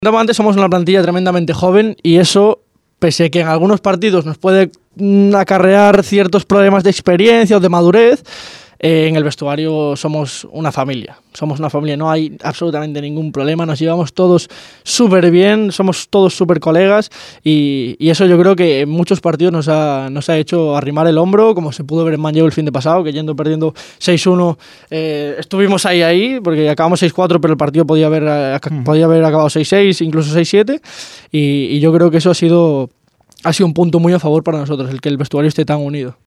Antes somos una plantilla tremendamente joven y eso, pese a que en algunos partidos nos puede acarrear ciertos problemas de experiencia o de madurez, en el vestuario somos una familia. No hay absolutamente ningún problema, nos llevamos todos súper bien, somos todos súper colegas y eso yo creo que en muchos partidos nos ha hecho arrimar el hombro, como se pudo ver en Manlleu el fin de pasado, que yendo perdiendo 6-1 estuvimos ahí, porque acabamos 6-4, pero el partido podía haber acabado 6-6, incluso 6-7, y yo creo que eso ha sido un punto muy a favor para nosotros, el que el vestuario esté tan unido.